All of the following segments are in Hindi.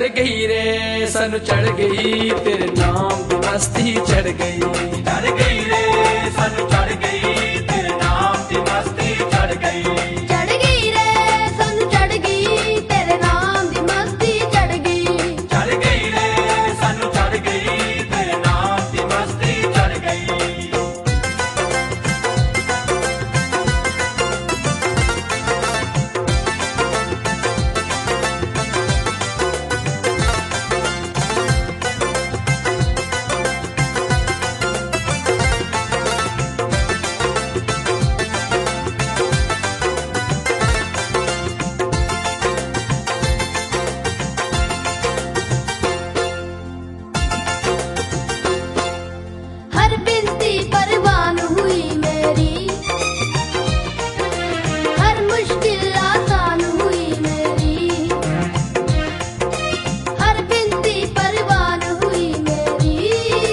गई रे सन चढ़ गई तेरे नाम की मस्ती चढ़ गई। चढ़ गई रे सन चढ़ गई तेरे नाम की मस्ती चढ़ गई। चढ़ गई रे सन चढ़ गई तेरे नाम की मस्ती चढ़ गई। चढ़ गई रे सन चढ़ गई तेरे नाम की मस्ती चढ़ गई। हर बिनती परवान हुई मेरी, हर मुश्किल आसान हुई मेरी। हर बिनती परवान हुई मेरी,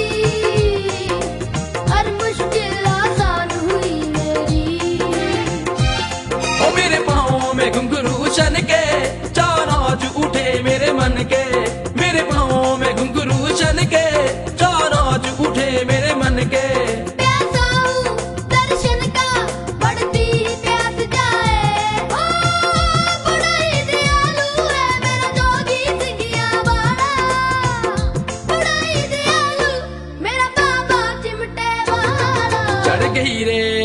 हर मुश्किल आसान हुई मेरी। ओ मेरे पाँव में घुंघरू शन के चार आज उठे मेरे मन के। मेरे पाँव में घुंघरू शन के चार आज उठे मेरे मन के। प्यासा हूँ दर्शन का बढ़ती प्यास जाए। ओ बड़ा ही दयालु है मेरा जोगी सिंगिया वाला। बड़ा ही दयालु मेरा बाबा चिमटे वाला। चढ़ गई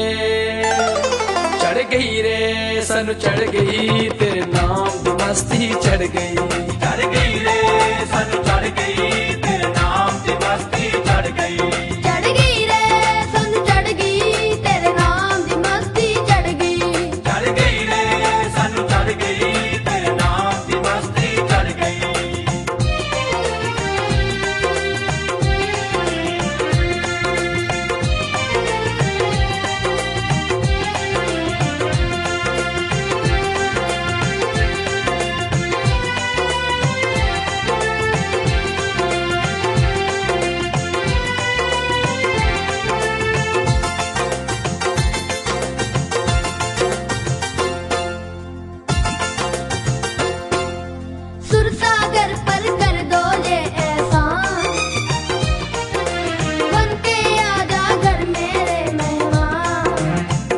रे सन चढ़ गई तेरे नाम की मस्ती चढ़ गई। चढ़ गई रे सन चढ़ गई तेरे नाम की मस्ती चढ़ गई। चढ़ गई रे सन चढ़ गई तेरे नाम की मस्ती चढ़ गई। चढ़ गई रे सन चढ़ गई तेरे नाम की मस्ती चढ़ गई। सुरसागर पर कर दो ये एहसान, बन के आजा घर मेरे मेहमान।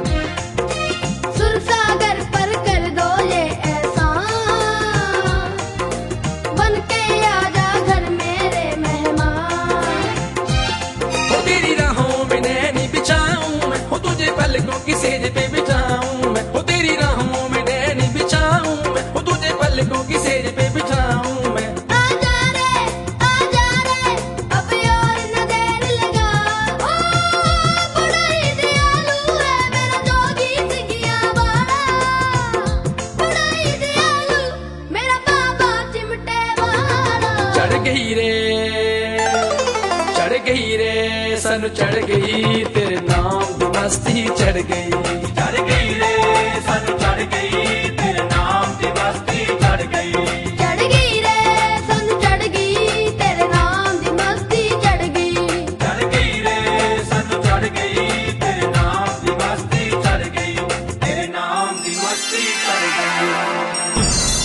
सुरसागर पर कर दो ये एहसान, बन के आजा घर मेरे मेहमान। हो तेरी राहों में नैनी बिछाऊं मैं, हो तुझे पलकों की सेज पे बिठाऊं मैं। हो तेरी राहों में नैनी बिछाऊं मैं, हो तुझे पलकों की सेज पे बिठाऊं मैं। आजा रे अब और न देर लगा। ओ बड़ा ही दयालु है मेरा जोगी सिंगिया वाला। बड़ा ही दयालु मेरा बाबा चिमटे वाला। चढ़ गई रे सन चढ़ गई तेरे नाम की मस्ती चढ़ गई। चढ़ गई रे सन चढ़ गई तेरे नाम की मस्ती चढ़ गई। चढ़ गई रे सन चढ़ गई तेरे नाम की मस्ती चढ़ गई। चढ़ गई रे सन चढ़ गई तेरे नाम की मस्ती चढ़ गई। तेरे नाम की मस्ती चढ़ गई।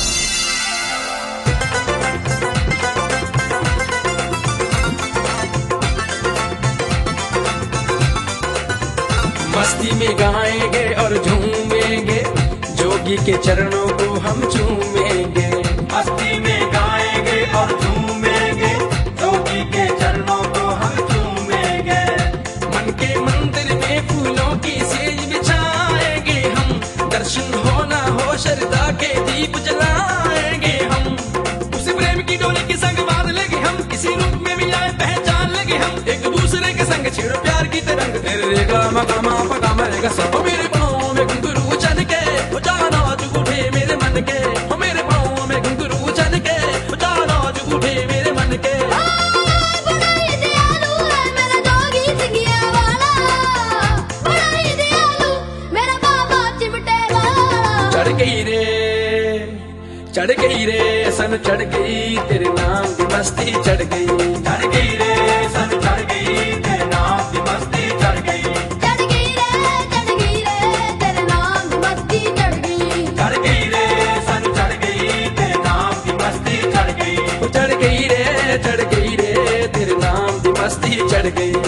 मस्ती में गाएंगे और झूमेंगे, जोगी के चरणों को हम चूमेंगे। मस्ती में गाएंगे और झूमेंगे, जोगी के चरणों को हम चूमेंगे। मन के मंदिर में फूलों की सेज बिछाएंगे हम। दर्शन हो ना हो श्रद्धा के दीप जलाएंगे हम। उस प्रेम की डोली के संग बांध लेंगे हम, किसी रूप में भी आए पहचान लेंगे हम। एक दूसरे के संग छेड़ो प्यार की तरंग, तेरे रेगा मकामा पकामा रेगा सब। मेरे पाँव में घुंघरू चढ़ के वो जाना आज उठे मेरे मन के। हो मेरे पाँव में घुंघरू चढ़ के वो जाना आज उठे मेरे मन के। बड़ा ही दयालु है मेरा जोगी सिंगिया वाला। बड़ा ही दयालु मेरा बाबा चिमटे वाला। चढ़ गई रे सन चढ़ गई तेरे नाम की मस्ती चढ़ गई। चढ़ गई रे सन चढ़ गई तेरे नाम की मस्ती चढ़ गई। चढ़ गई रे तेरे नाम की मस्ती चढ़ गई। चढ़ गई रे सन चढ़ गई तेरे नाम की मस्ती चढ़ गई। चढ़ मस्ती चढ़ गई।